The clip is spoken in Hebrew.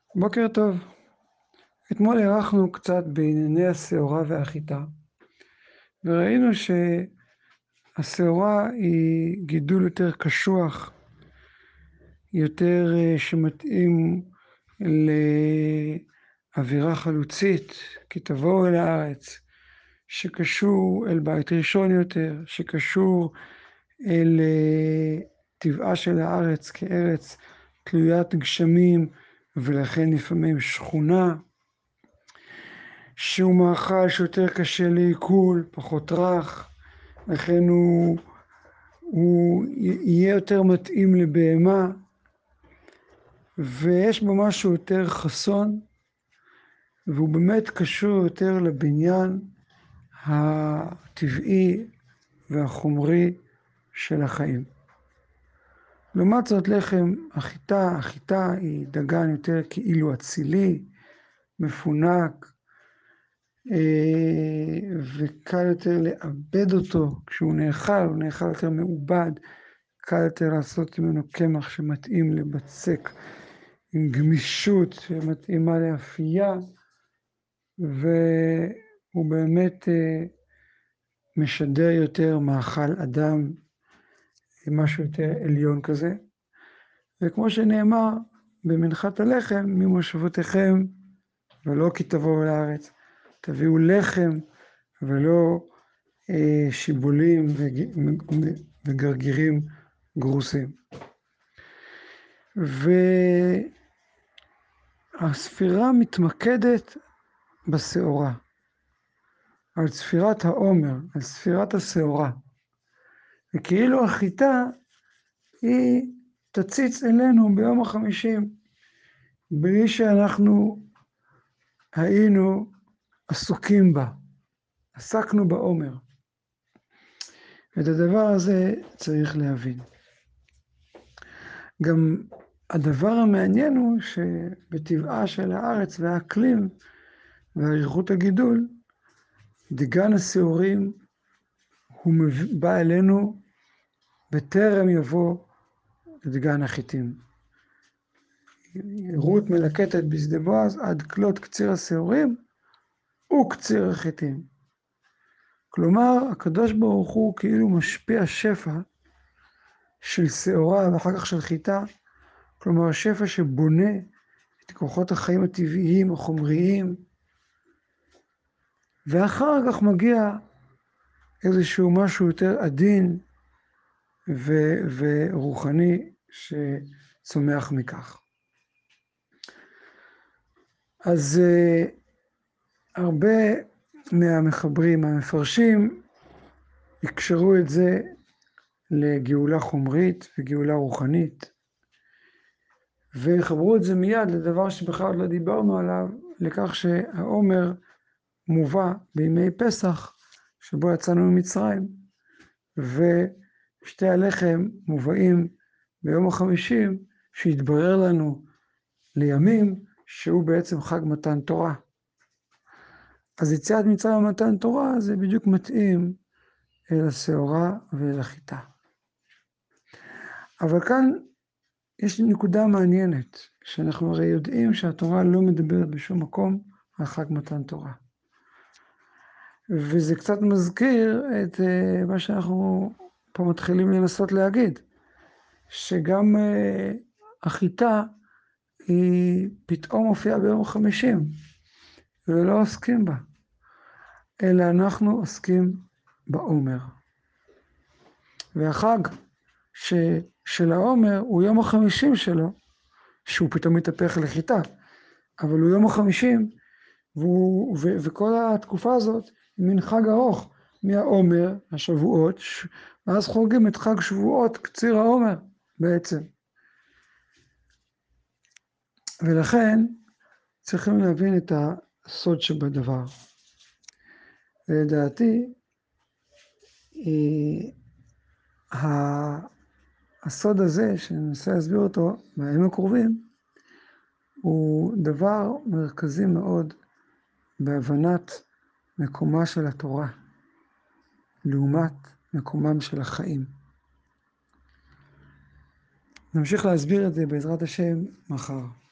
בוקר טוב. אתמול הארכנו קצת בענייני השעורה והחיטה, וראינו שהשעורה היא גידול יותר קשוח, יותר שמתאים לאווירה חלוצית, כי תבואו אל הארץ, שקשור אל בית ראשון יותר, שקשור אל טבעה של הארץ כארץ תלוית גשמים, ולכן לפעמים שכונה, שהוא מאכל שיותר קשה לעיכול, פחות רך, לכן הוא יהיה יותר מתאים לבהמה, ויש בו משהו יותר חסון, והוא באמת קשור יותר לבניין הטבעי והחומרי של החיים. לעומת זאת לחם החיטה היא דגן יותר כאילו אצילי, מפונק, וקל יותר לאבד אותו כשהוא נאכל, הוא נאכל יותר מעובד, קל יותר לעשות ממנו קמח שמתאים לבצק עם גמישות שמתאימה לאפייה, והוא באמת משדר יותר מאכל אדם, משהו יותר עליון כזה. וכמו שנאמר במנחת הלחם, ממושבותיכם ולא כי תבואו לארץ, תביאו לחם ולא שיבולים וגרגירים גרוסים. והספירה מתמקדת בשעורה, על ספירת העומר, על ספירת השעורה. וכאילו החיטה היא תציץ אלינו ביום ה-50, בלי שאנחנו היינו עסוקים בה, עסקנו בעומר. ואת הדבר הזה צריך להבין. גם הדבר המעניין הוא שבטבעה של הארץ והאקלים ואריכות הגידול, דגן השעורים הוא בא אלינו בטרם יבוא דגן החיטים. רות מלקטת בשדה בועז עד כלות קציר השעורים וקציר החיטים. כלומר, הקדוש ברוך הוא כאילו משפיע שפע של שעורה ואחר כך של חיטה, כלומר שפע שבונה את כוחות החיים הטבעיים, החומריים, ואחר כך מגיע איזשהו משהו יותר עדין ורוחני שצומח מכך. אז הרבה מהמחברים, המפרשים, יקשרו את זה לגאולה חומרית וגאולה רוחנית, וחברו את זה מיד לדבר שבכלל לא דיברנו עליו, לכך שהעומר מובא בימי פסח, שבו יצאנו ממצרים, ושתי הלחם מובאים ביום ה-50, שהתברר לנו לימים שהוא בעצם חג מתן תורה. אז יציאת מצרים ומתן תורה זה בדיוק מתאים אל השעורה ואל החיטה. אבל כאן יש נקודה מעניינת, שאנחנו הרי יודעים שהתורה לא מדברת בשום מקום על חג מתן תורה. וזה קצת מזכיר את מה שאנחנו פה מתחילים לנסות להגיד, שגם החיטה היא פתאום מופיעה ביום ה-50, ולא עוסקים בה, אלא אנחנו עוסקים בעומר. והחג של העומר הוא יום ה-50 שלו, שהוא פתאום מתהפך לחיטה, אבל הוא יום ה-50, וכל התקופה הזאת היא מין חג ארוך, מהעומר, השבועות, ואז חוגגים את חג שבועות, קציר העומר בעצם. ולכן צריכים להבין את הסוד שבדבר. לדעתי, הסוד הזה, שננסה להסביר אותו בימים הקרובים, הוא דבר מרכזי מאוד בהבנת מקומה של התורה, לעומת מקומם של החיים. נמשיך להסביר את זה בעזרת השם מחר.